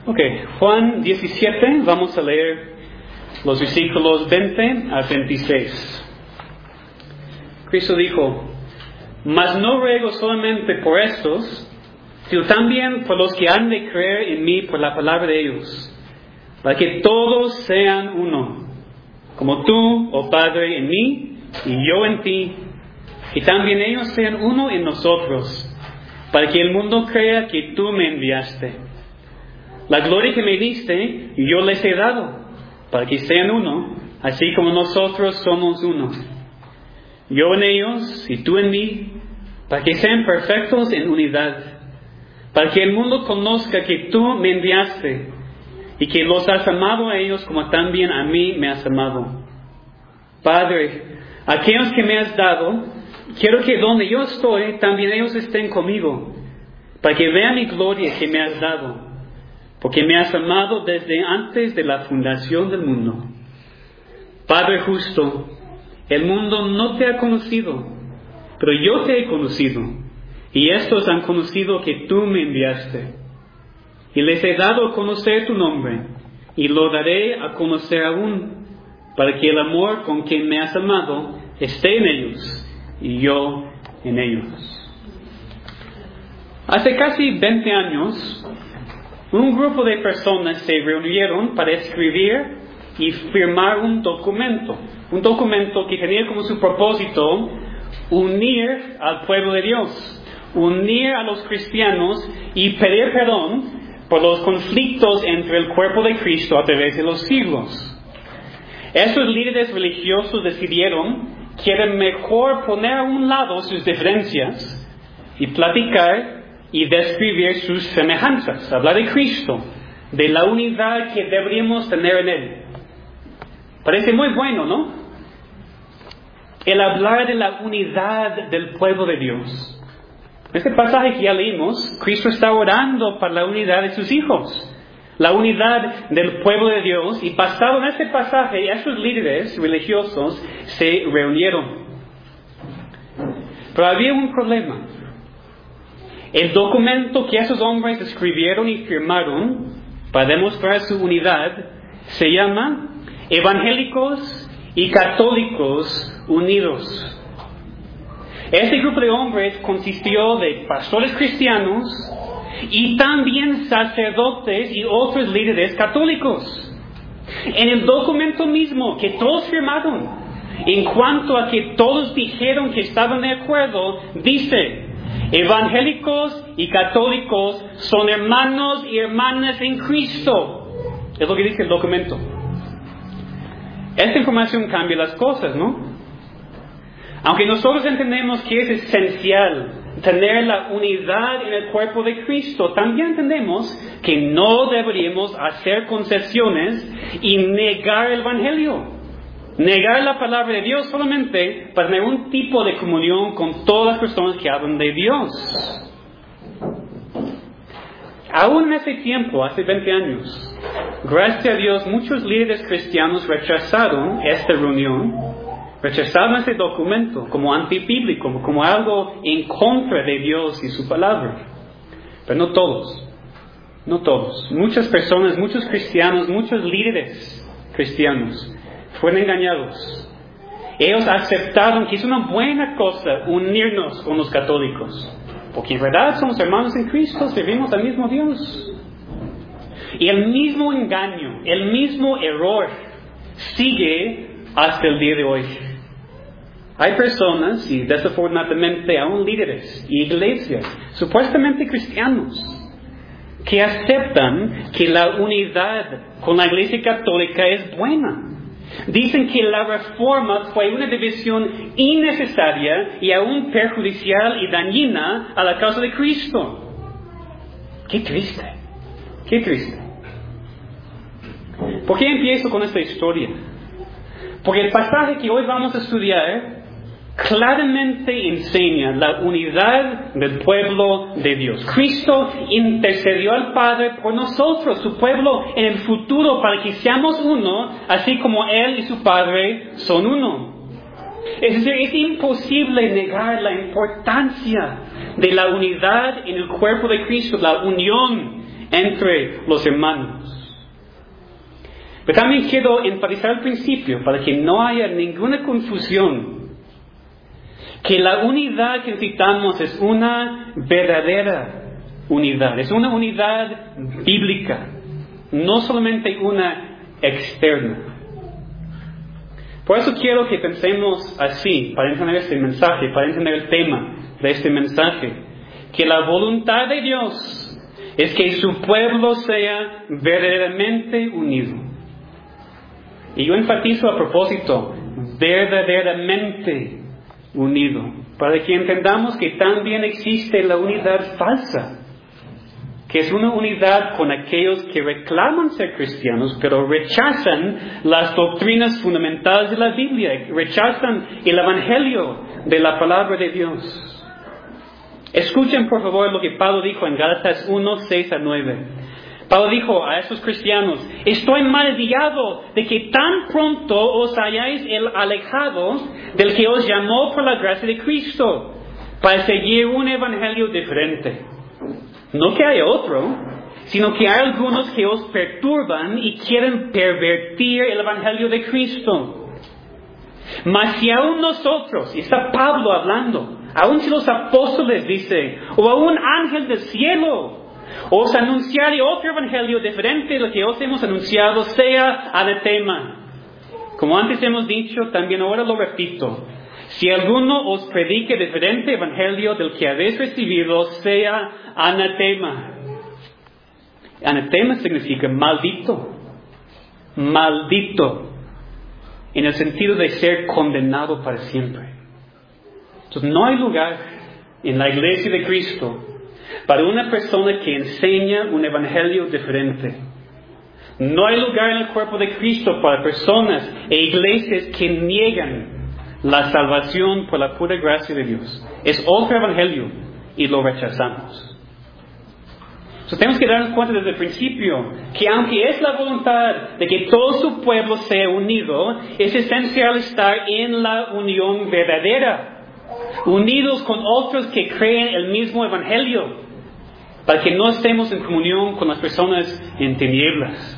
Ok, Juan 17, vamos a leer los versículos 20 a 26. Cristo dijo: Mas no ruego solamente por estos, sino también por los que han de creer en mí por la palabra de ellos, para que todos sean uno, como tú, oh Padre, en mí y yo en ti, y también ellos sean uno en nosotros, para que el mundo crea que tú me enviaste. La gloria que me diste, yo les he dado, para que sean uno, así como nosotros somos uno. Yo en ellos y tú en mí, para que sean perfectos en unidad, para que el mundo conozca que tú me enviaste y que los has amado a ellos como también a mí me has amado. Padre, aquellos que me has dado, quiero que donde yo estoy, también ellos estén conmigo, para que vean mi gloria que me has dado, porque me has amado desde antes de la fundación del mundo. Padre justo, el mundo no te ha conocido, pero yo te he conocido, y estos han conocido que tú me enviaste. Y les he dado a conocer tu nombre, y lo daré a conocer aún, para que el amor con quien me has amado esté en ellos, y yo en ellos. Hace casi 20 años, un grupo de personas se reunieron para escribir y firmar un documento que tenía como su propósito unir al pueblo de Dios, unir a los cristianos y pedir perdón por los conflictos entre el cuerpo de Cristo a través de los siglos. Estos líderes religiosos decidieron que era mejor poner a un lado sus diferencias y platicar y describir sus semejanzas, hablar de Cristo, de la unidad que deberíamos tener en Él. Parece muy bueno, ¿no? El hablar de la unidad del pueblo de Dios. Este pasaje que ya leímos, Cristo está orando para la unidad de sus hijos, la unidad del pueblo de Dios, y basado en este pasaje, esos líderes religiosos se reunieron. Pero había un problema. El documento que esos hombres escribieron y firmaron para demostrar su unidad se llama Evangélicos y Católicos Unidos. Este grupo de hombres consistió de pastores cristianos y también sacerdotes y otros líderes católicos. En el documento mismo que todos firmaron, en cuanto a que todos dijeron que estaban de acuerdo, dice: evangélicos y católicos son hermanos y hermanas en Cristo. Es lo que dice el documento. Esta información cambia las cosas, ¿no? Aunque nosotros entendemos que es esencial tener la unidad en el cuerpo de Cristo, también entendemos que no deberíamos hacer concesiones y negar el Evangelio. Negar la palabra de Dios solamente para tener un tipo de comunión con todas las personas que hablan de Dios. Aún en ese tiempo, hace 20 años, gracias a Dios, muchos líderes cristianos rechazaron esta reunión, rechazaron ese documento como antibíblico, como algo en contra de Dios y su palabra. Pero no todos. Muchas personas, muchos cristianos, muchos líderes cristianos fueron engañados. Ellos aceptaron que es una buena cosa unirnos con los católicos, porque en verdad somos hermanos en Cristo, servimos al mismo Dios. Y el mismo engaño, el mismo error sigue hasta el día de hoy. Hay personas, y desafortunadamente aún líderes y iglesias, supuestamente cristianos, que aceptan que la unidad con la Iglesia Católica es buena. Dicen que la reforma fue una división innecesaria y aún perjudicial y dañina a la causa de Cristo. Qué triste. ¿Por qué empiezo con esta historia? Porque el pasaje que hoy vamos a estudiar claramente enseña la unidad del pueblo de Dios. Cristo intercedió al Padre por nosotros, su pueblo, en el futuro, para que seamos uno, así como Él y su Padre son uno. Es decir, es imposible negar la importancia de la unidad en el cuerpo de Cristo, la unión entre los hermanos. Pero también quiero enfatizar al principio, para que no haya ninguna confusión, que la unidad que necesitamos es una verdadera unidad. Es una unidad bíblica, no solamente una externa. Por eso quiero que pensemos así, para entender este mensaje, para entender el tema de este mensaje, que la voluntad de Dios es que su pueblo sea verdaderamente unido. Y yo enfatizo a propósito, verdaderamente unido, para que entendamos que también existe la unidad falsa, que es una unidad con aquellos que reclaman ser cristianos, pero rechazan las doctrinas fundamentales de la Biblia, rechazan el Evangelio de la palabra de Dios. Escuchen por favor lo que Pablo dijo en Gálatas 1, 6 a 9. Pablo dijo a esos cristianos: estoy maravillado de que tan pronto os hayáis alejado del que os llamó por la gracia de Cristo, para seguir un evangelio diferente. No que haya otro, sino que hay algunos que os perturban y quieren pervertir el evangelio de Cristo. Mas si aún nosotros, y está Pablo hablando, aún si los apóstoles dice, o a un ángel del cielo, os anunciare otro evangelio diferente de lo que os hemos anunciado, sea anatema. Como antes hemos dicho, también ahora lo repito: si alguno os predique diferente evangelio del que habéis recibido, sea anatema. Anatema significa maldito. Maldito. En el sentido de ser condenado para siempre. Entonces no hay lugar en la iglesia de Cristo para una persona que enseña un evangelio diferente. No hay lugar en el cuerpo de Cristo para personas e iglesias que niegan la salvación por la pura gracia de Dios. Es otro evangelio y lo rechazamos. Entonces tenemos que darnos cuenta desde el principio que aunque es la voluntad de que todo su pueblo sea unido, es esencial estar en la unión verdadera, unidos con otros que creen el mismo evangelio, para que no estemos en comunión con las personas en tinieblas.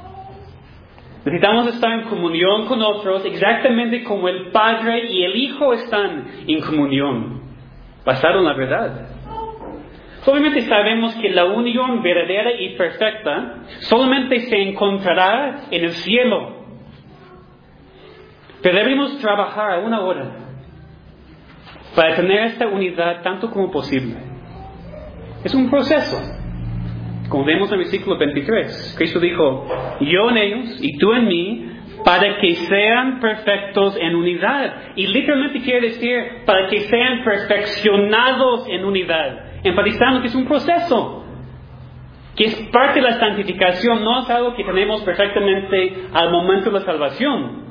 Necesitamos estar en comunión con otros exactamente como el Padre y el Hijo están en comunión, basado en la verdad. Obviamente sabemos que la unión verdadera y perfecta solamente se encontrará en el cielo. Pero debemos trabajar una hora para tener esta unidad tanto como posible. Es un proceso. Como vemos en el versículo 23, Cristo dijo: yo en ellos y tú en mí, para que sean perfectos en unidad. Y literalmente quiere decir para que sean perfeccionados en unidad, enfatizando que es un proceso, que es parte de la santificación, no es algo que tenemos perfectamente al momento de la salvación.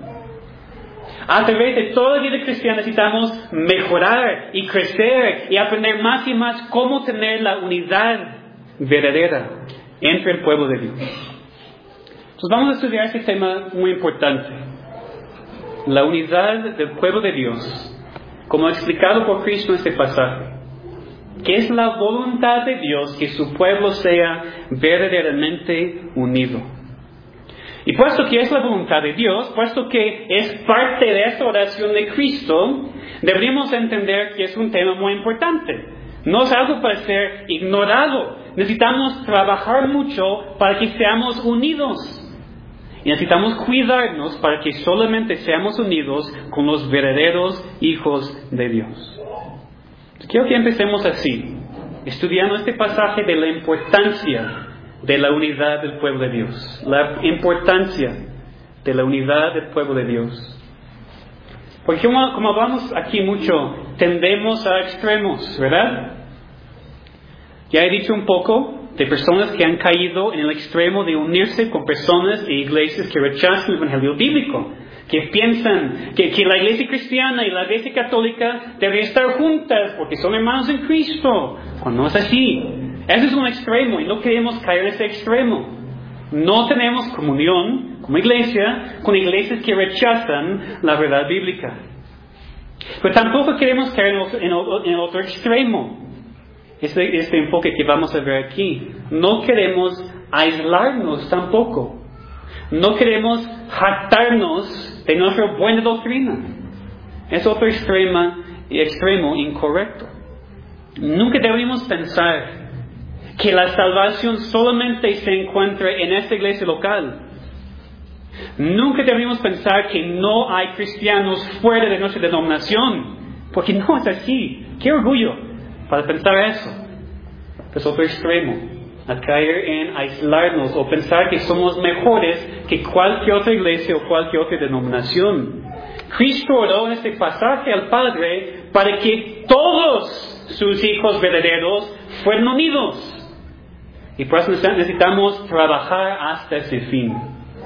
A través de toda la vida cristiana necesitamos mejorar y crecer y aprender más y más cómo tener la unidad verdadera entre el pueblo de Dios. Entonces vamos a estudiar este tema muy importante: la unidad del pueblo de Dios, como explicado por Cristo en este pasaje, que es la voluntad de Dios que su pueblo sea verdaderamente unido. Y puesto que es la voluntad de Dios, puesto que es parte de esta oración de Cristo, deberíamos entender que es un tema muy importante. No es algo para ser ignorado. Necesitamos trabajar mucho para que seamos unidos. Y necesitamos cuidarnos para que solamente seamos unidos con los verdaderos hijos de Dios. Quiero que empecemos así, estudiando este pasaje de la importancia de la unidad del pueblo de Dios. La importancia de la unidad del pueblo de Dios. Porque como hablamos aquí mucho, tendemos a extremos, ¿verdad? Ya he dicho un poco de personas que han caído en el extremo de unirse con personas e iglesias que rechazan el evangelio bíblico, que piensan que la iglesia cristiana y la iglesia católica deben estar juntas porque son hermanos en Cristo, cuando no es así. Ese es un extremo y no queremos caer en ese extremo. No tenemos comunión como iglesia con iglesias que rechazan la verdad bíblica. Pero tampoco queremos caer en el otro extremo, este enfoque que vamos a ver aquí. No queremos aislarnos tampoco. No queremos jactarnos de nuestra buena doctrina. Es otro extremo incorrecto. Nunca debemos pensar que la salvación solamente se encuentra en esta iglesia local. Nunca debemos pensar que no hay cristianos fuera de nuestra denominación, porque no es así. ¡Qué orgullo para pensar eso! Es otro extremo, a caer en aislarnos o pensar que somos mejores que cualquier otra iglesia o cualquier otra denominación. Cristo oró en este pasaje al Padre para que todos sus hijos verdaderos fueran unidos. Y por eso necesitamos trabajar hasta ese fin.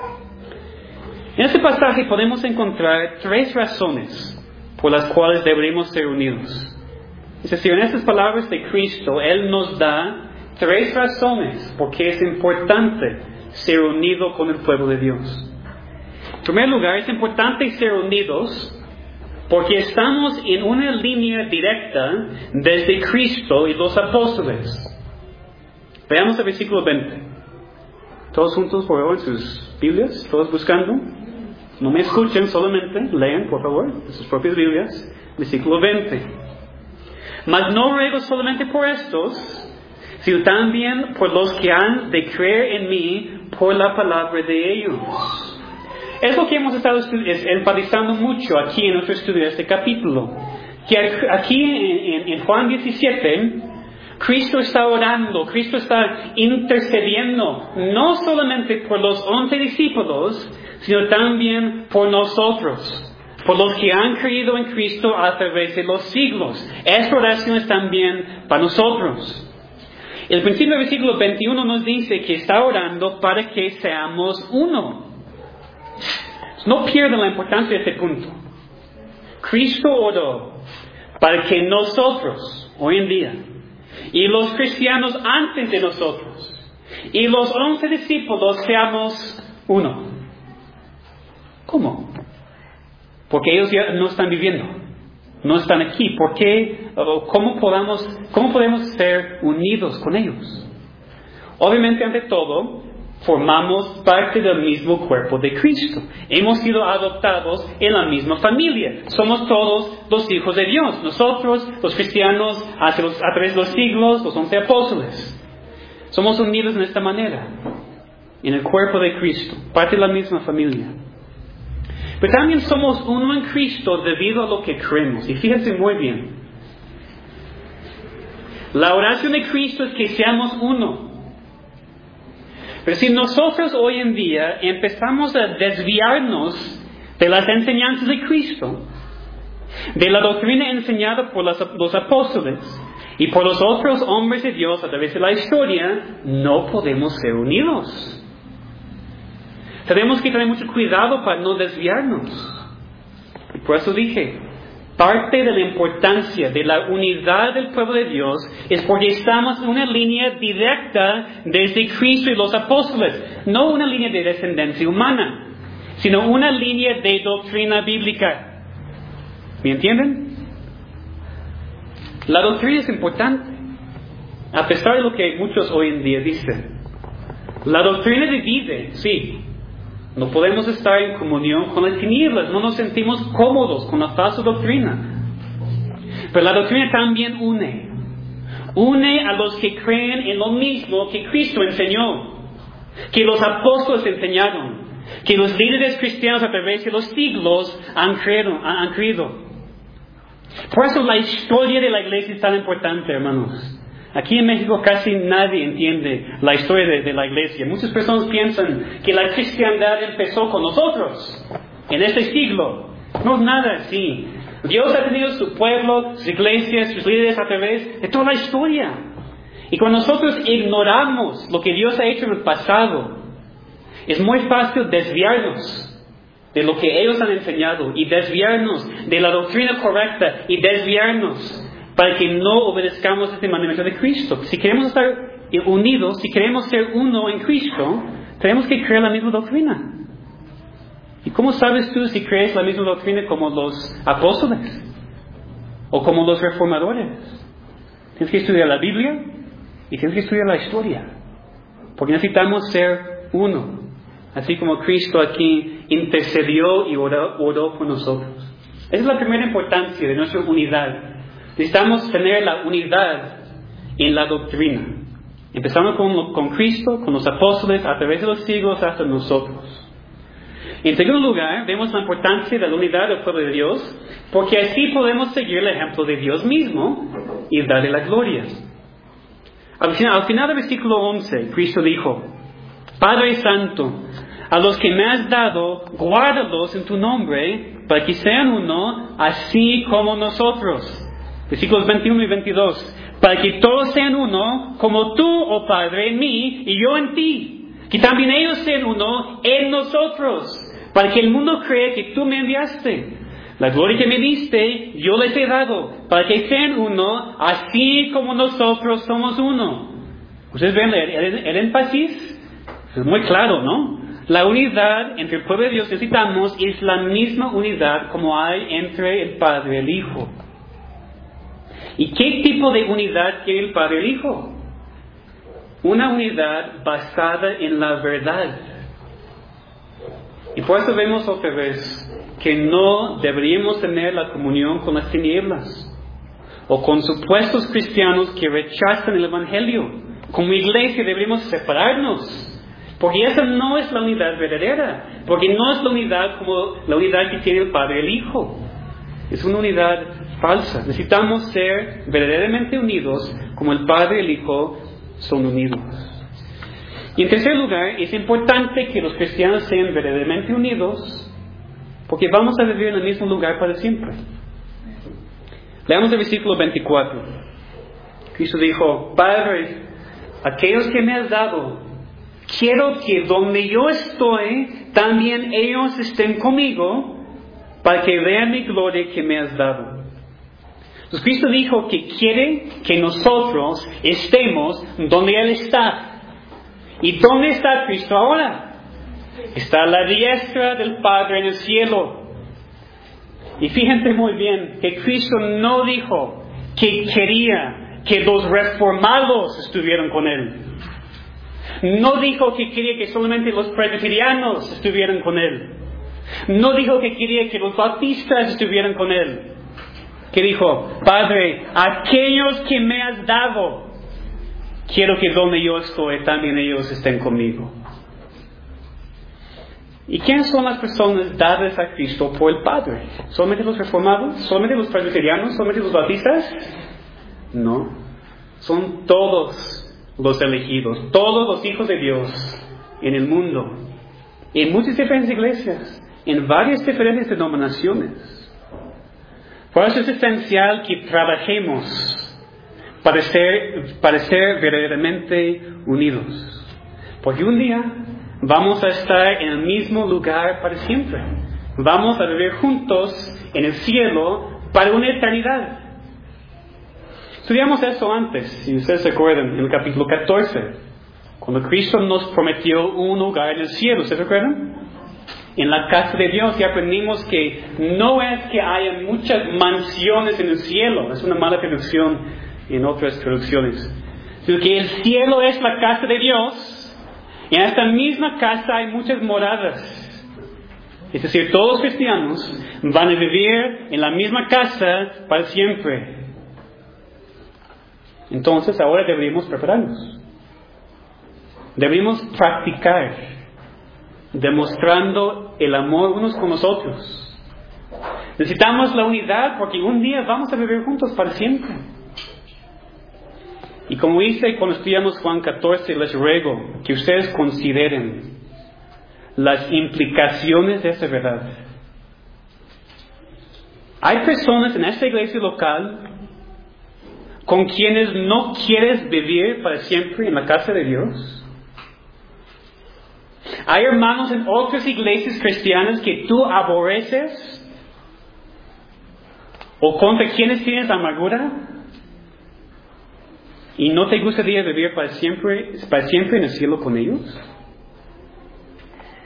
En este pasaje podemos encontrar 3 razones por las cuales deberíamos ser unidos. Es decir, en estas palabras de Cristo, Él nos da 3 razones por qué es importante ser unido con el pueblo de Dios. En primer lugar, es importante ser unidos porque estamos en una línea directa desde Cristo y los apóstoles. Veamos el versículo 20. Todos juntos, por favor, en sus Biblias, todos buscando. No me escuchen solamente, lean, por favor, en sus propias Biblias. Versículo 20. Mas no ruego solamente por estos, sino también por los que han de creer en mí por la palabra de ellos. Es lo que hemos estado enfatizando mucho aquí en nuestro estudio de este capítulo. Que aquí en Juan 17, Cristo está orando, Cristo está intercediendo, no solamente por los 11 discípulos, sino también por nosotros, por los que han creído en Cristo a través de los siglos. Esta oración es también para nosotros. El principio del versículo 21 nos dice que está orando para que seamos uno. No pierdan la importancia de este punto. Cristo oró para que nosotros, hoy en día, y los cristianos antes de nosotros, y los 11 discípulos seamos uno. ¿Cómo? Porque ellos ya no están viviendo, no están aquí. ¿Por qué? ¿Cómo podemos ser unidos con ellos? Obviamente, ante todo, formamos parte del mismo cuerpo de Cristo. Hemos sido adoptados en la misma familia. Somos todos los hijos de Dios. Nosotros, los cristianos, a través de los siglos, los 11 apóstoles. Somos unidos en esta manera, en el cuerpo de Cristo, parte de la misma familia. Pero también somos uno en Cristo debido a lo que creemos. Y fíjense muy bien. La oración de Cristo es que seamos uno. Pero si nosotros hoy en día empezamos a desviarnos de las enseñanzas de Cristo, de la doctrina enseñada por los apóstoles y por los otros hombres de Dios a través de la historia, no podemos ser unidos. Tenemos que tener mucho cuidado para no desviarnos. Y por eso dije, parte de la importancia de la unidad del pueblo de Dios es porque estamos en una línea directa desde Cristo y los apóstoles. No una línea de descendencia humana, sino una línea de doctrina bíblica. ¿Me entienden? La doctrina es importante, a pesar de lo que muchos hoy en día dicen. La doctrina divide, sí. No podemos estar en comunión con las tinieblas, no nos sentimos cómodos con la falsa doctrina. Pero la doctrina también une. Une a los que creen en lo mismo que Cristo enseñó, que los apóstoles enseñaron, que los líderes cristianos a través de los siglos han creído. Por eso la historia de la iglesia es tan importante, hermanos. Aquí en México casi nadie entiende la historia de la iglesia. Muchas personas piensan que la cristiandad empezó con nosotros, en este siglo. No es nada así. Dios ha tenido su pueblo, sus iglesias, sus líderes a través de toda la historia. Y cuando nosotros ignoramos lo que Dios ha hecho en el pasado, es muy fácil desviarnos de lo que ellos han enseñado y desviarnos de la doctrina correcta y desviarnos para que no obedezcamos este mandamiento de Cristo. Si queremos estar unidos, si queremos ser uno en Cristo, tenemos que creer la misma doctrina. ¿Y cómo sabes tú si crees la misma doctrina como los apóstoles? ¿O como los reformadores? Tienes que estudiar la Biblia y tienes que estudiar la historia. Porque necesitamos ser uno. Así como Cristo aquí intercedió y oró por nosotros. Esa es la primera importancia de nuestra unidad. Necesitamos tener la unidad en la doctrina. Empezando con Cristo, con los apóstoles, a través de los siglos hasta nosotros. En segundo lugar, vemos la importancia de la unidad del pueblo de Dios, porque así podemos seguir el ejemplo de Dios mismo y darle la gloria. Al final del versículo 11, Cristo dijo: Padre Santo, a los que me has dado, guárdalos en tu nombre, para que sean uno, así como nosotros. Versículos 21 y 22. Para que todos sean uno, como tú, oh Padre, en mí y yo en ti. Que también ellos sean uno en nosotros, para que el mundo crea que tú me enviaste. La gloria que me diste, yo les he dado, para que sean uno, así como nosotros somos uno. Ustedes ven el énfasis, es muy claro, ¿no? La unidad entre el pueblo de Dios que necesitamos es la misma unidad como hay entre el Padre y el Hijo. ¿Y qué tipo de unidad quiere el Padre y el Hijo? Una unidad basada en la verdad. Y por eso vemos otra vez que no deberíamos tener la comunión con las tinieblas o con supuestos cristianos que rechazan el Evangelio. Como iglesia deberíamos separarnos, porque esa no es la unidad verdadera, porque no es la unidad como la unidad que tiene el Padre y el Hijo. Es una unidad falsa. Necesitamos ser verdaderamente unidos como el Padre y el Hijo son unidos. Y en tercer lugar, es importante que los cristianos sean verdaderamente unidos, porque vamos a vivir en el mismo lugar para siempre. Leamos el versículo 24. Cristo dijo: Padre, aquellos que me has dado, quiero que donde yo estoy, también ellos estén conmigo, para que vean mi gloria que me has dado. Entonces Cristo dijo que quiere que nosotros estemos donde Él está. ¿Y dónde está Cristo ahora? Está a la diestra del Padre en el cielo. Y fíjense muy bien que Cristo no dijo que quería que los reformados estuvieran con Él. No dijo que quería que solamente los presbiterianos estuvieran con Él. No dijo que quería que los bautistas estuvieran con Él. Que dijo: Padre, aquellos que me has dado, quiero que donde yo estoy también ellos estén conmigo. ¿Y quiénes son las personas dadas a Cristo por el Padre? ¿Solamente los reformados? ¿Solamente los presbiterianos? ¿Solamente los bautistas? No. Son todos los elegidos, todos los hijos de Dios en el mundo, en muchas diferentes iglesias, en varias diferentes denominaciones. Por eso es esencial que trabajemos para ser verdaderamente unidos. Porque un día vamos a estar en el mismo lugar para siempre. Vamos a vivir juntos en el cielo para una eternidad. Estudiamos eso antes, si ustedes se acuerdan, en el capítulo 14, cuando Cristo nos prometió un lugar en el cielo. ¿Ustedes se acuerdan? En la casa de Dios, y aprendimos que no es que haya muchas mansiones en el cielo. Es una mala traducción en otras traducciones. Sino que el cielo es la casa de Dios, y en esta misma casa hay muchas moradas. Es decir, todos los cristianos van a vivir en la misma casa para siempre. Entonces ahora deberíamos prepararnos. Deberíamos practicar, demostrando el amor unos con los otros. Necesitamos la unidad porque un día vamos a vivir juntos para siempre. Y como hice cuando estudiamos Juan 14, les ruego que ustedes consideren las implicaciones de esa verdad. Hay personas en esta iglesia local con quienes no quieres vivir para siempre en la casa de Dios. Hay hermanos en otras iglesias cristianas que tú aborreces o contra quienes tienes amargura y no te gustaría vivir para siempre en el cielo con ellos.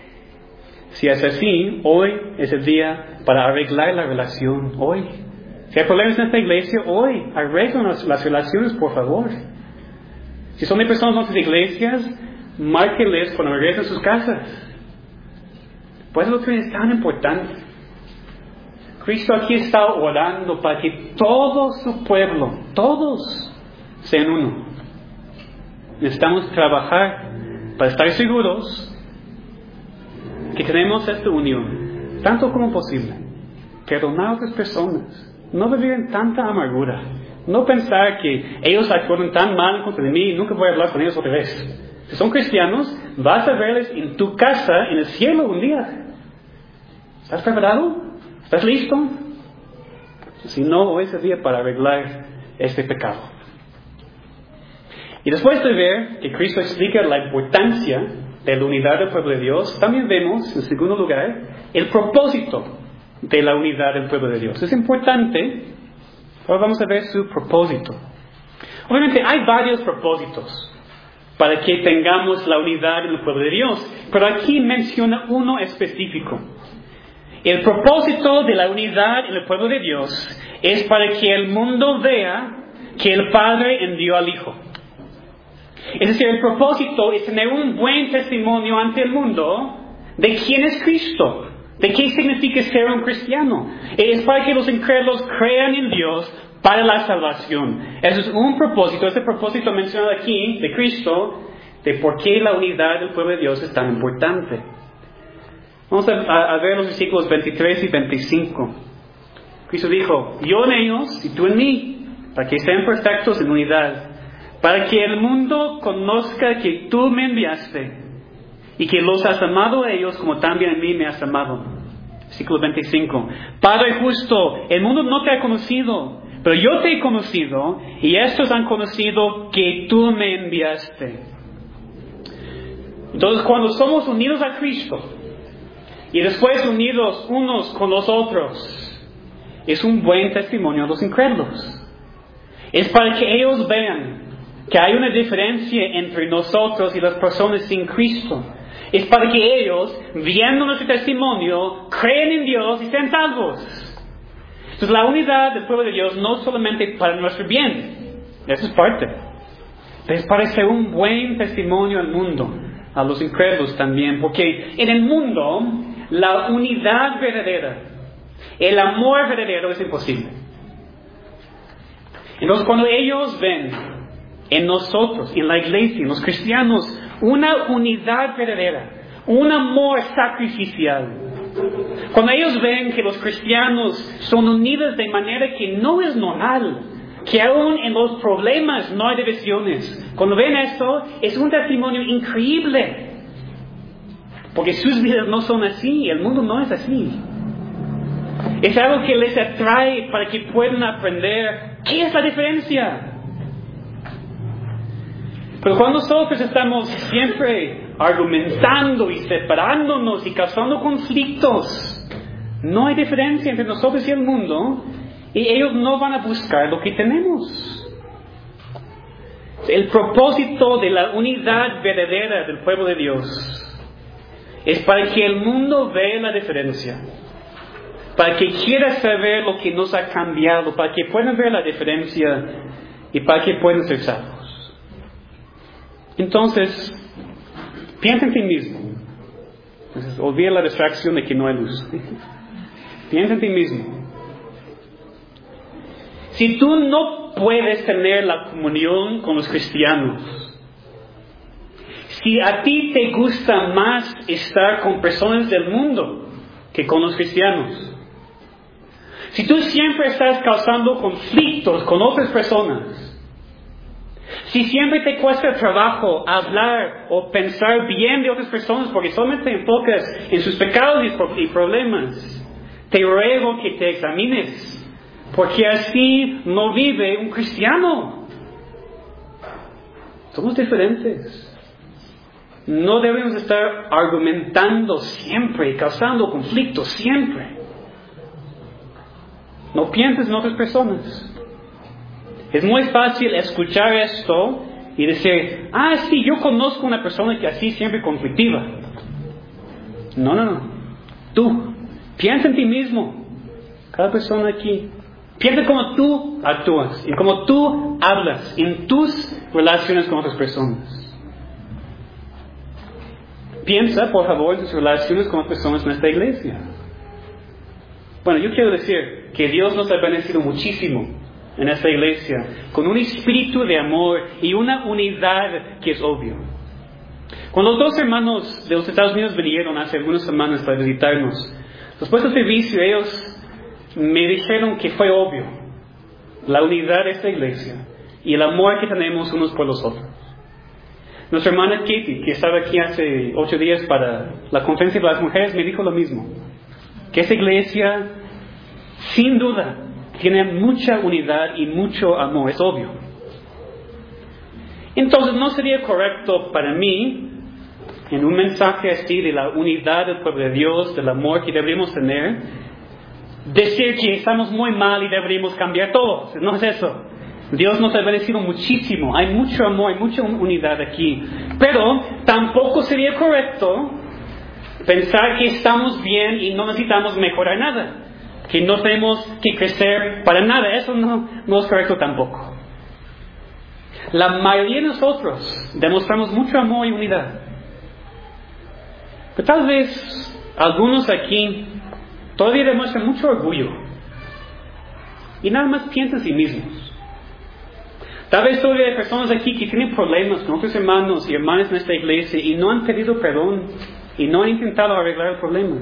Si es así, hoy es el día para arreglar la relación. Hoy Si hay problemas en esta iglesia, hoy arreglen las relaciones, por favor. Si son de personas en otras iglesias, márquenles cuando regresen a sus casas. Pues lo que es tan importante. Cristo aquí está orando para que todo su pueblo, todos, sean uno. Necesitamos trabajar para estar seguros que tenemos esta unión, tanto como posible. Perdonar a otras personas. No vivir en tanta amargura. No pensar que ellos actuaron tan mal contra mí y nunca voy a hablar con ellos otra vez. Si son cristianos, vas a verles en tu casa, en el cielo un día. ¿Estás preparado? ¿Estás listo? Si no, hoy es el día para arreglar este pecado. Y después de ver que Cristo explica la importancia de la unidad del pueblo de Dios, también vemos, en segundo lugar, el propósito de la unidad del pueblo de Dios. Es importante. Ahora vamos a ver su propósito. Obviamente hay varios propósitos para que tengamos la unidad del pueblo de Dios, pero aquí menciona uno específico. El propósito de la unidad en el pueblo de Dios es para que el mundo vea que el Padre envió al Hijo. Es decir, el propósito es tener un buen testimonio ante el mundo de quién es Cristo, de qué significa ser un cristiano. Es para que los incrédulos crean en Dios para la salvación. Eso es un propósito, este propósito mencionado aquí de Cristo, de por qué la unidad del pueblo de Dios es tan importante. Vamos a ver los versículos 23 y 25. Cristo dijo, yo en ellos y tú en mí, para que estén perfectos en unidad, para que el mundo conozca que tú me enviaste y que los has amado a ellos como también a mí me has amado. Versículo 25. Padre justo, el mundo no te ha conocido, pero yo te he conocido y estos han conocido que tú me enviaste. Entonces, cuando somos unidos a Cristo y después unidos unos con los otros, es un buen testimonio a los incrédulos. Es para que ellos vean que hay una diferencia entre nosotros y las personas sin Cristo. Es para que ellos, viendo nuestro testimonio, creen en Dios y sean salvos. Entonces la unidad del pueblo de Dios no solamente para nuestro bien, eso es parte, es para ser un buen testimonio al mundo, a los incrédulos también, porque en el mundo la unidad verdadera, el amor verdadero es imposible. Entonces cuando ellos ven en nosotros, en la iglesia, en los cristianos, una unidad verdadera, un amor sacrificial. Cuando ellos ven que los cristianos son unidos de manera que no es normal, que aún en los problemas no hay divisiones, cuando ven esto, es un testimonio increíble. Porque sus vidas no son así, el mundo no es así. Es algo que les atrae para que puedan aprender qué es la diferencia. Pero cuando nosotros estamos siempre argumentando y separándonos y causando conflictos, no hay diferencia entre nosotros y el mundo, y ellos no van a buscar lo que tenemos. El propósito de la unidad verdadera del pueblo de Dios es para que el mundo vea la diferencia, para que quiera saber lo que nos ha cambiado, para que puedan ver la diferencia y para que puedan ser salvos. Entonces, piensa en ti mismo. Entonces, olvida la distracción de que no hay luz. Piensa en ti mismo. Si tú no puedes tener la comunión con los cristianos, si a ti te gusta más estar con personas del mundo que con los cristianos, si tú siempre estás causando conflictos con otras personas, si siempre te cuesta trabajo hablar o pensar bien de otras personas porque solamente te enfocas en sus pecados y problemas, te ruego que te examines, porque así no vive un cristiano. Somos diferentes. No debemos estar argumentando siempre y causando conflictos siempre. No pienses en otras personas. Es muy fácil escuchar esto y decir, sí, yo conozco una persona que así siempre conflictiva. No. Tú, piensa en ti mismo. Cada persona aquí, Piensa cómo tú actúas y cómo tú hablas en tus relaciones con otras personas. Piensa, por favor, en tus relaciones con otras personas en esta iglesia. Bueno, yo quiero decir que Dios nos ha bendecido muchísimo en esta iglesia con un espíritu de amor y una unidad que es obvio. Cuando los dos hermanos de los Estados Unidos vinieron hace algunas semanas para visitarnos, después del servicio ellos me dijeron que fue obvio la unidad de esta iglesia y el amor que tenemos unos por los otros. Nuestra hermana Katie, que estaba aquí hace 8 días para la conferencia de las mujeres, me dijo lo mismo, que esta iglesia sin duda tiene mucha unidad y mucho amor, es obvio. Entonces no sería correcto para mí, en un mensaje así de la unidad del pueblo de Dios, del amor que deberíamos tener, decir que estamos muy mal y deberíamos cambiar todo. No es eso. Dios nos ha bendecido muchísimo, hay mucho amor, hay mucha unidad aquí. Pero tampoco sería correcto pensar que estamos bien y no necesitamos mejorar nada, que no tenemos que crecer para nada. Eso no es correcto tampoco. La mayoría de nosotros demostramos mucho amor y unidad. Pero tal vez algunos aquí todavía demuestran mucho orgullo y nada más piensan en sí mismos. Tal vez todavía hay personas aquí que tienen problemas con otros hermanos y hermanas en esta iglesia y no han pedido perdón y no han intentado arreglar el problema.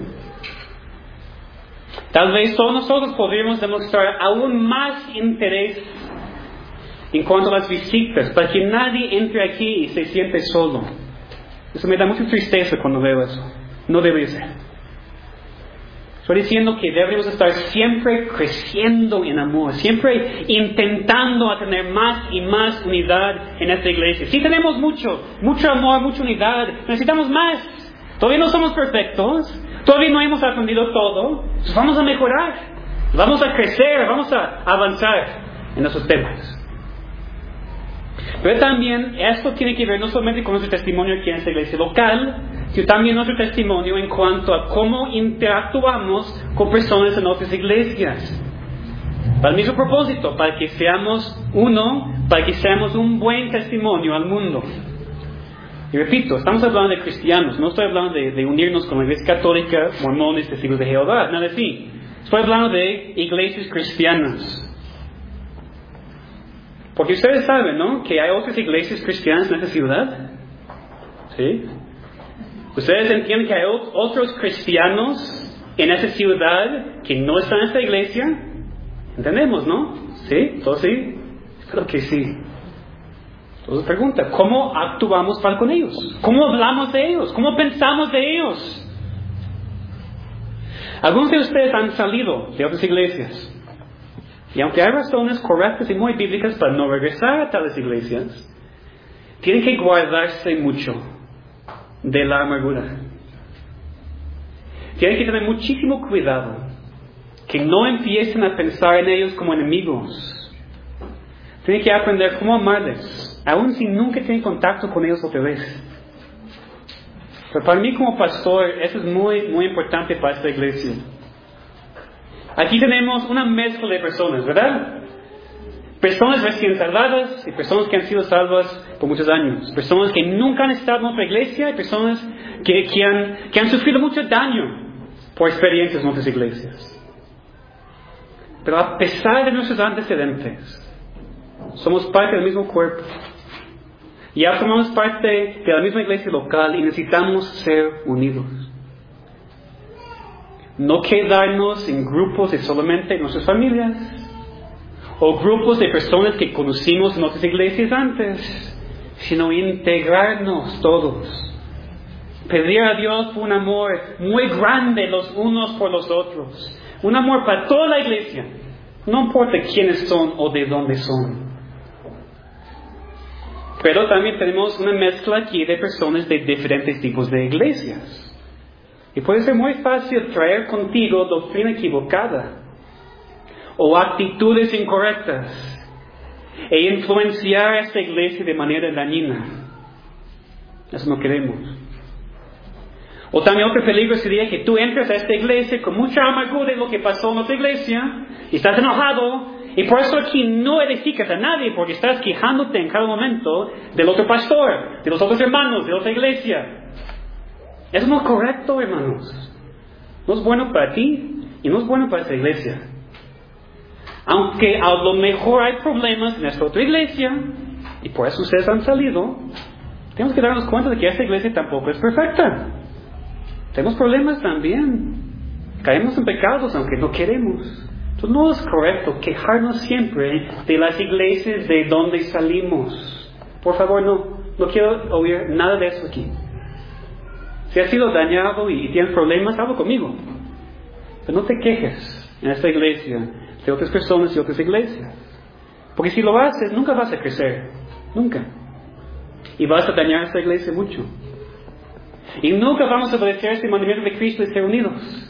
Tal vez todos nosotros podríamos demostrar aún más interés en cuanto a las visitas, para que nadie entre aquí y se siente solo. Eso me da mucha tristeza cuando veo eso. No debe ser. Estoy diciendo que deberíamos estar siempre creciendo en amor, siempre intentando a tener más y más unidad en esta iglesia. Sí tenemos mucho amor, mucha unidad, necesitamos más. Todavía no somos perfectos, todavía no hemos aprendido todo. Entonces vamos a mejorar, vamos a crecer, vamos a avanzar en esos temas. Pero también esto tiene que ver no solamente con nuestro testimonio aquí en esta iglesia local, sino también nuestro testimonio en cuanto a cómo interactuamos con personas en otras iglesias. Para el mismo propósito, para que seamos un buen testimonio al mundo. Y repito, estamos hablando de cristianos, no estoy hablando de unirnos con la iglesia católica, mormones, testigos de Jehová, nada así. Estoy hablando de iglesias cristianas. Porque ustedes saben, ¿no?, que hay otras iglesias cristianas en esta ciudad. ¿Sí? Ustedes entienden que hay otros cristianos en esta ciudad que no están en esta iglesia. ¿Entendemos, no? ¿Sí? ¿Todos sí? Creo que sí. Entonces pregunta, ¿cómo actuamos para con ellos? ¿Cómo hablamos de ellos? ¿Cómo pensamos de ellos? Algunos de ustedes han salido de otras iglesias. Y aunque hay razones correctas y muy bíblicas para no regresar a tales iglesias, tienen que guardarse mucho de la amargura. Tienen que tener muchísimo cuidado que no empiecen a pensar en ellos como enemigos. Tienen que aprender cómo amarles, aun si nunca tienen contacto con ellos otra vez. Pero para mí como pastor, eso es muy, muy importante para esta iglesia. Aquí tenemos una mezcla de personas, ¿verdad? Personas recién salvadas y personas que han sido salvas por muchos años. Personas que nunca han estado en otra iglesia y personas que han sufrido mucho daño por experiencias en otras iglesias. Pero a pesar de nuestros antecedentes, somos parte del mismo cuerpo. Ya formamos parte de la misma iglesia local y necesitamos ser unidos. No quedarnos en grupos de solamente nuestras familias o grupos de personas que conocimos en otras iglesias antes, sino integrarnos todos. Pedir a Dios por un amor muy grande los unos por los otros. Un amor para toda la iglesia. No importa quiénes son o de dónde son. Pero también tenemos una mezcla aquí de personas de diferentes tipos de iglesias. Y puede ser muy fácil traer contigo doctrina equivocada o actitudes incorrectas e influenciar a esta iglesia de manera dañina. Eso no queremos. O también otro peligro sería que tú entres a esta iglesia con mucha amargura de lo que pasó en otra iglesia, y estás enojado, y por eso aquí no edificas a nadie, porque estás quejándote en cada momento del otro pastor, de los otros hermanos, de otra iglesia. Eso no es correcto, hermanos. No es bueno para ti, y no es bueno para esta iglesia. Aunque a lo mejor hay problemas en esta otra iglesia, y por eso ustedes han salido, tenemos que darnos cuenta de que esta iglesia tampoco es perfecta. Tenemos problemas también. Caemos en pecados aunque no queremos. Entonces no es correcto quejarnos siempre de las iglesias de donde salimos. Por favor, no quiero oír nada de eso aquí. Si has sido dañado y tienes problemas, habla conmigo. Pero no te quejes en esta iglesia de otras personas y otras iglesias. Porque si lo haces, nunca vas a crecer. Nunca. Y vas a dañar a esta iglesia mucho. Y nunca vamos a obedecer este mandamiento de Cristo de ser unidos.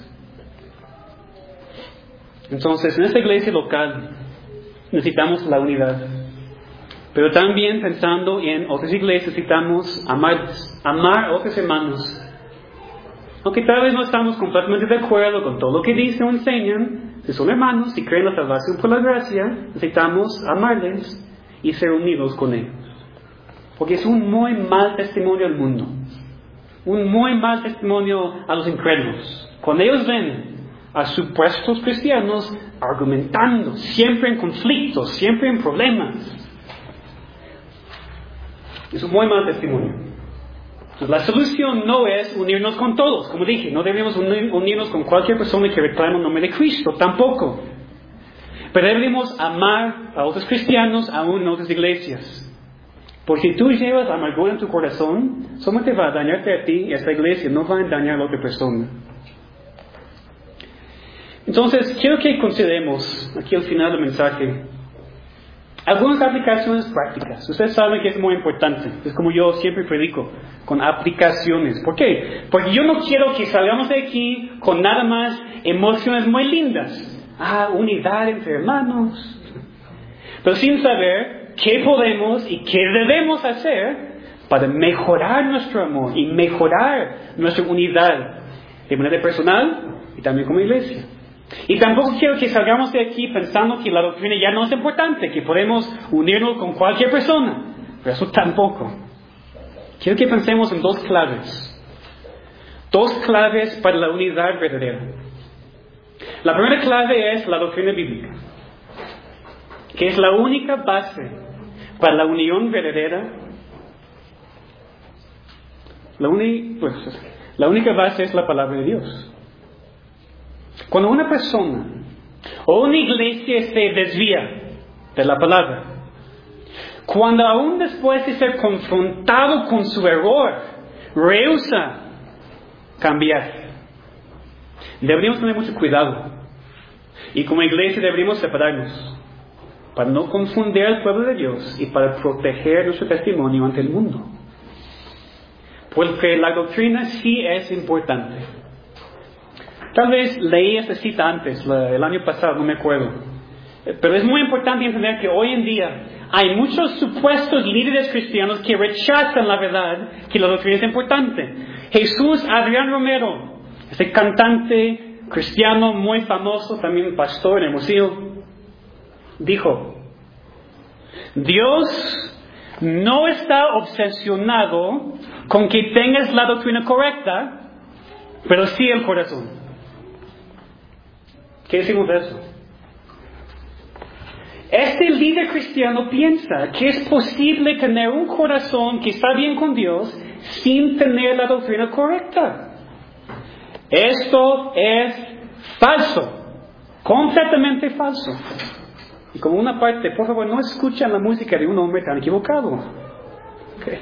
Entonces, en esta iglesia local necesitamos la unidad. Pero también pensando en otras iglesias necesitamos amar a otros hermanos. Aunque tal vez no estamos completamente de acuerdo con todo lo que dicen o enseñan, si son hermanos y creen la salvación por la gracia, necesitamos amarles y ser unidos con ellos. Porque es un muy mal testimonio al mundo. Un muy mal testimonio a los incrédulos. Cuando ellos ven a supuestos cristianos argumentando, siempre en conflictos, siempre en problemas, es un muy mal testimonio. Entonces, la solución no es unirnos con todos. Como dije, no debemos unirnos con cualquier persona que reclame el nombre de Cristo, tampoco. Pero debemos amar a otros cristianos aún en otras iglesias. Porque si tú llevas amargura en tu corazón, solamente va a dañarte a ti y a esta iglesia, no va a dañar a la otra persona. Entonces, quiero que consideremos, aquí al final del mensaje, algunas aplicaciones prácticas. Ustedes saben que es muy importante. Es como yo siempre predico, con aplicaciones. ¿Por qué? Porque yo no quiero que salgamos de aquí con nada más emociones muy lindas. Unidad entre hermanos. Pero sin saber qué podemos y qué debemos hacer para mejorar nuestro amor y mejorar nuestra unidad de manera personal y también como iglesia. Y tampoco quiero que salgamos de aquí pensando que la doctrina ya no es importante, que podemos unirnos con cualquier persona. Pero eso tampoco. Quiero que pensemos en dos claves. Dos claves para la unidad verdadera. La primera clave es la doctrina bíblica, que es la única base para la unión verdadera. La única base es la palabra de Dios. Cuando una persona o una iglesia se desvía de la palabra, cuando aún después de ser confrontado con su error, rehúsa cambiar, deberíamos tener mucho cuidado. Y como iglesia deberíamos separarnos para no confundir al pueblo de Dios y para proteger nuestro testimonio ante el mundo. Porque la doctrina sí es importante. Tal vez leí esta cita antes, el año pasado, no me acuerdo. Pero es muy importante entender que hoy en día hay muchos supuestos líderes cristianos que rechazan la verdad que la doctrina es importante. Jesús Adrián Romero, ese cantante cristiano muy famoso, también pastor en Hermosillo, dijo: Dios no está obsesionado con que tengas la doctrina correcta, pero sí el corazón. ¿Qué decimos de eso? Este líder cristiano piensa que es posible tener un corazón que está bien con Dios sin tener la doctrina correcta. Esto es falso, completamente falso. Y como una parte, por favor, no escuchen la música de un hombre tan equivocado. Okay.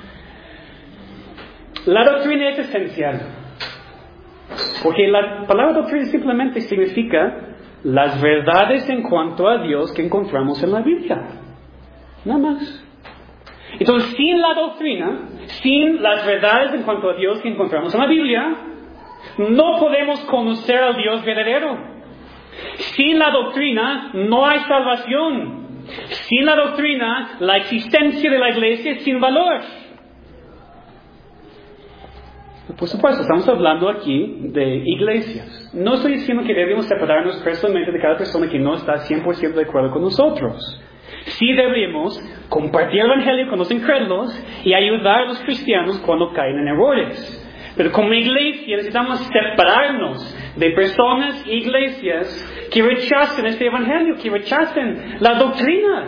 La doctrina es esencial. Porque la palabra doctrina simplemente significa las verdades en cuanto a Dios que encontramos en la Biblia. Nada más. Entonces, sin la doctrina, sin las verdades en cuanto a Dios que encontramos en la Biblia, no podemos conocer al Dios verdadero. Sin la doctrina no hay salvación. Sin la doctrina, la existencia de la iglesia es sin valor. Por supuesto, estamos hablando aquí de iglesias. No estoy diciendo que debemos separarnos personalmente de cada persona que no está 100% de acuerdo con nosotros. Sí debemos compartir el Evangelio con los incrédulos y ayudar a los cristianos cuando caen en errores. Pero como iglesia necesitamos separarnos de personas e iglesias que rechacen este Evangelio, que rechacen la doctrina.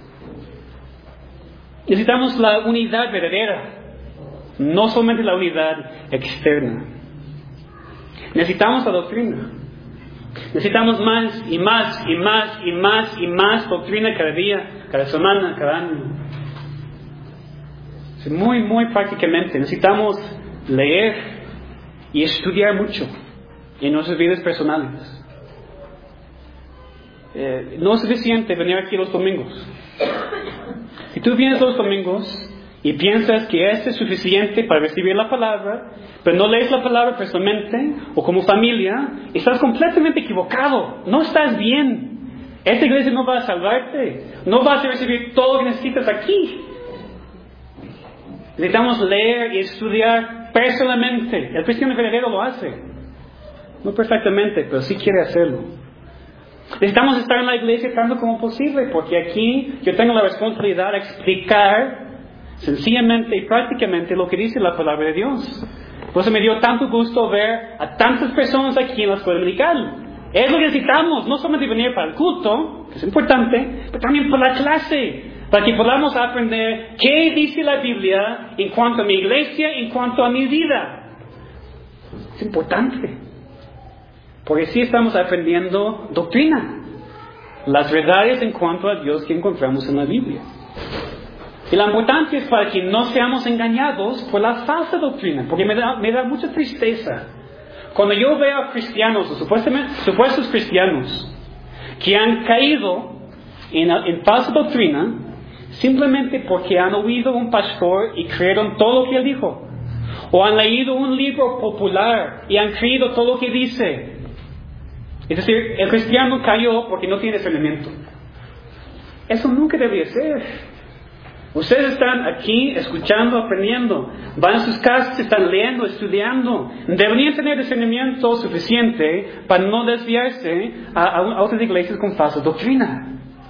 Necesitamos la unidad verdadera, no solamente la unidad externa. Necesitamos la doctrina. Necesitamos más y más y más y más y más doctrina cada día, cada semana, cada año. Muy, muy prácticamente necesitamos leer y estudiar mucho en nuestras vidas personales. No es suficiente venir aquí los domingos. Si tú vienes los domingos y piensas que esto es suficiente para recibir la palabra, pero no lees la palabra personalmente o como familia, estás completamente equivocado. No estás bien. Esta iglesia no va a salvarte. No vas a recibir todo lo que necesitas aquí. Necesitamos leer y estudiar personalmente. El cristiano verdadero lo hace. No perfectamente, pero sí quiere hacerlo. Necesitamos estar en la iglesia tanto como posible, porque aquí yo tengo la responsabilidad de explicar sencillamente y prácticamente lo que dice la palabra de Dios. Por eso me dio tanto gusto ver a tantas personas aquí en la escuela dominical. Es lo que necesitamos, no solamente venir para el culto, que es importante, pero también para la clase, para que podamos aprender qué dice la Biblia en cuanto a mi iglesia, en cuanto a mi vida. Es importante, porque sí estamos aprendiendo doctrina, las verdades en cuanto a Dios que encontramos en la Biblia. Y la importancia es para que no seamos engañados por la falsa doctrina, porque me da mucha tristeza cuando yo veo a cristianos, o supuestos cristianos, que han caído en falsa doctrina simplemente porque han oído a un pastor y creyeron todo lo que él dijo, o han leído un libro popular y han creído todo lo que dice. Es decir, el cristiano cayó porque no tiene discernimiento. Eso nunca debería ser. Ustedes están aquí escuchando, aprendiendo, van a sus casas, están leyendo, estudiando. Deberían tener discernimiento suficiente para no desviarse a otras iglesias con falsa doctrina.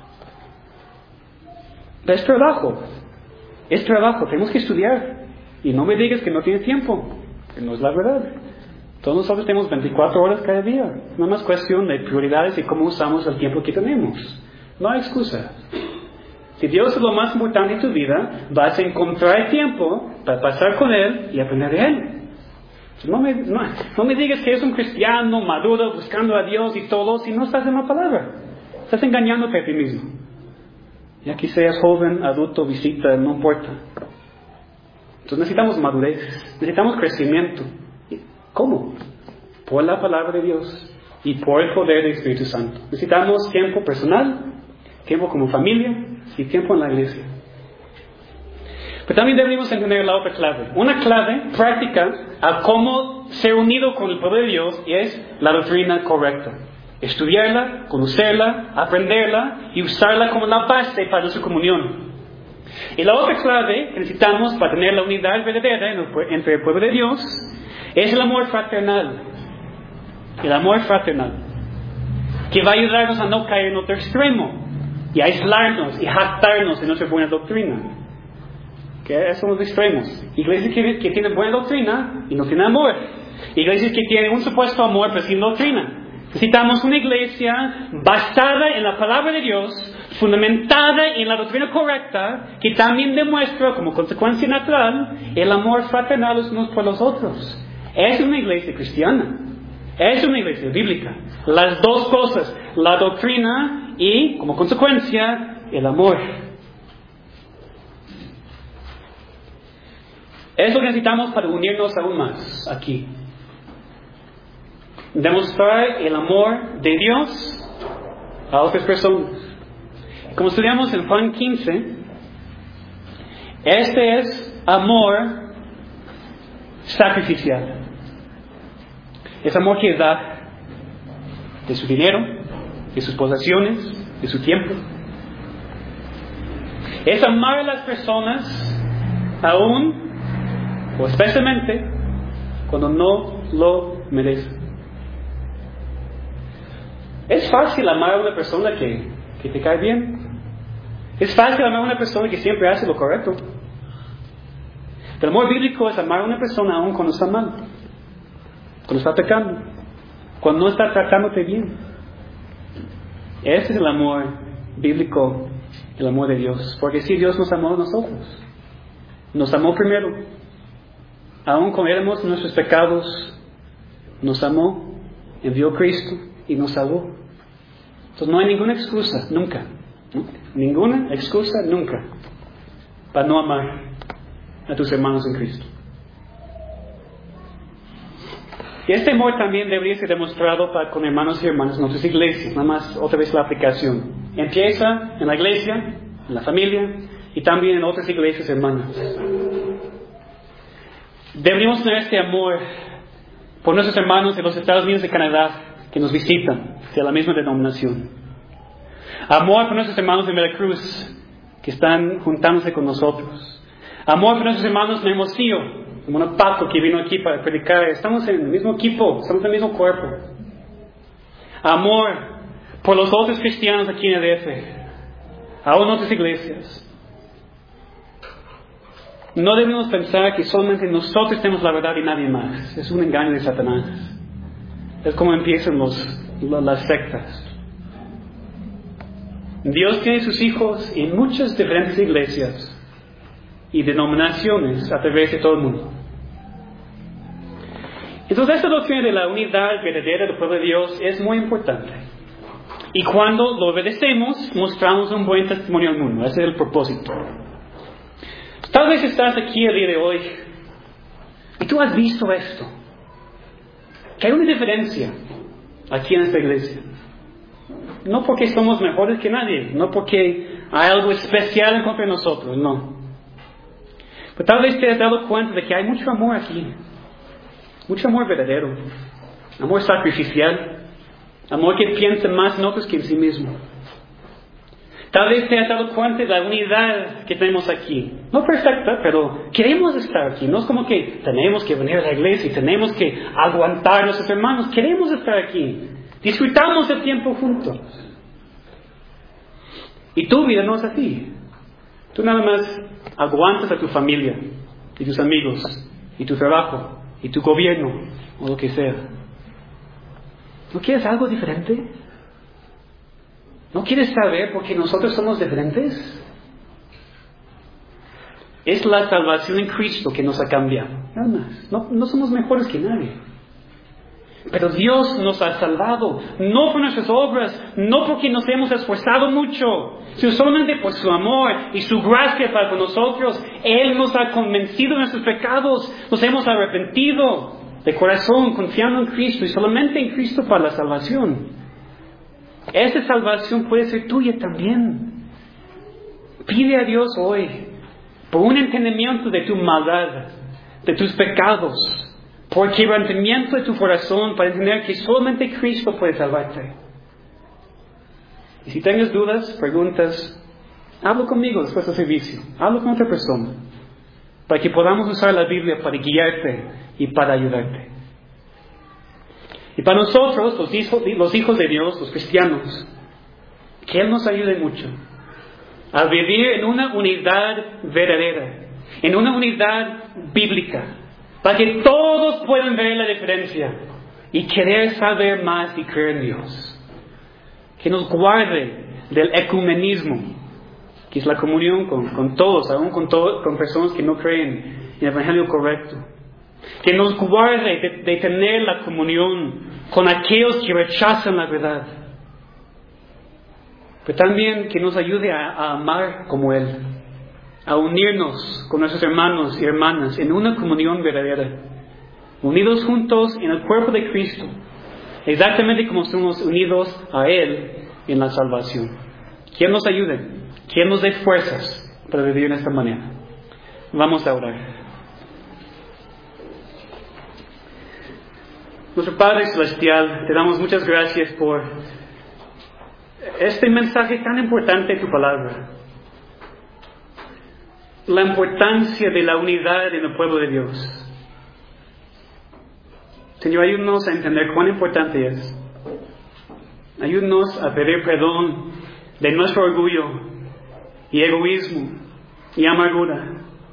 Es trabajo, tenemos que estudiar. Y no me digas que no tienes tiempo, que no es la verdad. Todos nosotros tenemos 24 horas cada día. Es nada más cuestión de prioridades y cómo usamos el tiempo que tenemos. No hay excusa. Si Dios es lo más importante en tu vida, vas a encontrar tiempo para pasar con Él y aprender de Él. No me digas que eres un cristiano maduro buscando a Dios y todo si no estás en la palabra. Estás engañándote a ti mismo. Y aquí seas joven, adulto, visita, no importa. Entonces necesitamos madurez, necesitamos crecimiento. ¿Cómo? Por la palabra de Dios y por el poder del Espíritu Santo. Necesitamos tiempo personal, tiempo como familia y tiempo en la iglesia. Pero también debemos entender la otra clave. Una clave práctica a cómo ser unido con el poder de Dios es la doctrina correcta. Estudiarla, conocerla, aprenderla y usarla como la base para nuestra comunión. Y la otra clave que necesitamos para tener la unidad verdadera entre el pueblo de Dios es el amor fraternal. El amor fraternal. Que va a ayudarnos a no caer en otro extremo y a aislarnos y jactarnos en nuestra buena doctrina. Que son los extremos. Iglesias que tienen buena doctrina y no tienen amor. Iglesias que tienen un supuesto amor pero sin doctrina. Necesitamos una iglesia basada en la palabra de Dios, fundamentada en la doctrina correcta, que también demuestra como consecuencia natural el amor fraternal los unos por los otros. Es una iglesia cristiana. Es una iglesia bíblica. Las dos cosas, la doctrina y, como consecuencia, el amor. Es lo que necesitamos para unirnos aún más aquí. Demostrar el amor de Dios a otras personas. Como estudiamos en Juan 15, este es amor sacrificial. Es amor que da de su dinero, de sus posesiones, de su tiempo. Es amar a las personas aún, o especialmente, cuando no lo merece. Es fácil amar a una persona que te cae bien. Es fácil amar a una persona que siempre hace lo correcto. El amor bíblico es amar a una persona aún cuando está mal, cuando está pecando, cuando no está tratándote bien. Ese es el amor bíblico, el amor de Dios. Porque si Dios nos amó a nosotros, nos amó primero, aún cuando éramos nuestros pecados, nos amó, envió a Cristo y nos salvó. Entonces no hay ninguna excusa, nunca, ninguna excusa, nunca, para no amar a tus hermanos en Cristo. Y este amor también debería ser demostrado con hermanos y hermanas en otras iglesias. Nada más otra vez la aplicación. Empieza en la iglesia, en la familia y también en otras iglesias hermanas. Deberíamos tener este amor por nuestros hermanos de los Estados Unidos y Canadá que nos visitan, de la misma denominación. Amor por nuestros hermanos de Veracruz que están juntándose con nosotros. Amor por nuestros hermanos de Hermosillo, como Paco que vino aquí para predicar. Estamos en el mismo equipo, estamos en el mismo cuerpo. Amor por los otros cristianos aquí en el DF, aún en otras iglesias. No debemos pensar que solamente nosotros tenemos la verdad y nadie más. Es un engaño de Satanás. Es como empiezan las sectas. Dios tiene sus hijos en muchas diferentes iglesias y denominaciones a través de todo el mundo. Entonces esta doctrina de la unidad verdadera del pueblo de Dios es muy importante. Y cuando lo obedecemos, mostramos un buen testimonio al mundo. Ese es el propósito. Tal vez estás aquí el día de hoy y tú has visto esto. Que hay una diferencia aquí en esta iglesia. No porque somos mejores que nadie, no porque hay algo especial en contra de nosotros, no. Pero tal vez te has dado cuenta de que hay mucho amor aquí. Mucho amor verdadero. Amor sacrificial. Amor que piensa más en otros que en sí mismo. Tal vez te has dado cuenta de la unidad que tenemos aquí. No perfecta, pero queremos estar aquí. No es como que tenemos que venir a la iglesia y tenemos que aguantar a nuestros hermanos. Queremos estar aquí. Disfrutamos el tiempo juntos. Y tu vida no es así. Tú nada más aguantas a tu familia y tus amigos y tu trabajo y tu gobierno o lo que sea. ¿No quieres algo diferente? ¿No quieres saber por qué nosotros somos diferentes? Es la salvación en Cristo que nos ha cambiado. Nada más. No somos mejores que nadie. Pero Dios nos ha salvado. No por nuestras obras. No porque nos hemos esforzado mucho. Sino solamente por su amor y su gracia para con nosotros. Él nos ha convencido de nuestros pecados. Nos hemos arrepentido de corazón, confiando en Cristo. Y solamente en Cristo para la salvación. Esa salvación puede ser tuya también. Pide a Dios hoy por un entendimiento de tu maldad, de tus pecados, por quebrantamiento de tu corazón para entender que solamente Cristo puede salvarte. Y si tienes dudas, preguntas, habla conmigo después del servicio. Habla con otra persona para que podamos usar la Biblia para guiarte y para ayudarte. Y para nosotros, los hijos de Dios, los cristianos, que Él nos ayude mucho a vivir en una unidad verdadera, en una unidad bíblica, para que todos puedan ver la diferencia y querer saber más y creer en Dios. Que nos guarde del ecumenismo, que es la comunión con todos, aún con personas que no creen en el Evangelio correcto. Que nos guarde de tener la comunión con aquellos que rechazan la verdad. Pero también que nos ayude a amar como Él. A unirnos con nuestros hermanos y hermanas en una comunión verdadera. Unidos juntos en el cuerpo de Cristo. Exactamente como somos unidos a Él en la salvación. Que Él nos ayude. Que Él nos dé fuerzas para vivir de esta manera. Vamos a orar. Nuestro Padre Celestial, te damos muchas gracias por este mensaje tan importante de tu palabra. La importancia de la unidad en el pueblo de Dios. Señor, ayúdanos a entender cuán importante es. Ayúdanos a pedir perdón de nuestro orgullo y egoísmo y amargura.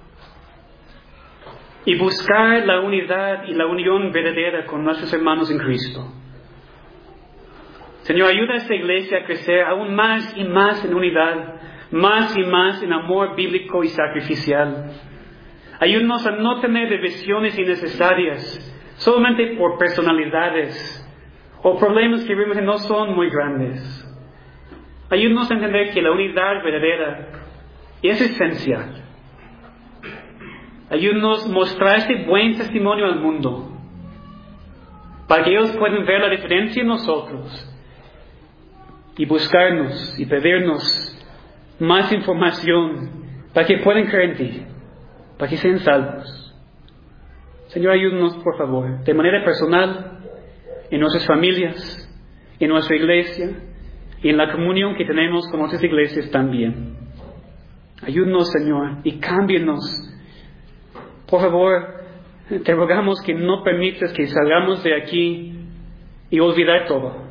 Y buscar la unidad y la unión verdadera con nuestros hermanos en Cristo. Señor, ayuda a esta iglesia a crecer aún más y más en unidad, más y más en amor bíblico y sacrificial. Ayúdanos a no tener divisiones innecesarias solamente por personalidades o problemas que vemos que no son muy grandes. Ayúdanos a entender que la unidad verdadera es esencial. Ayúdanos a mostrar este buen testimonio al mundo para que ellos puedan ver la diferencia en nosotros y buscarnos y pedirnos más información para que puedan creer en ti, para que sean salvos. Señor, ayúdanos, por favor, de manera personal, en nuestras familias, en nuestra iglesia y en la comunión que tenemos con otras iglesias también. Ayúdanos, Señor, y cámbienos. Por favor, te rogamos que no permitas que salgamos de aquí y olvidar todo.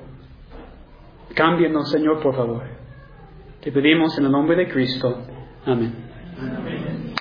Cámbienos, Señor, por favor. Te pedimos en el nombre de Cristo. Amén.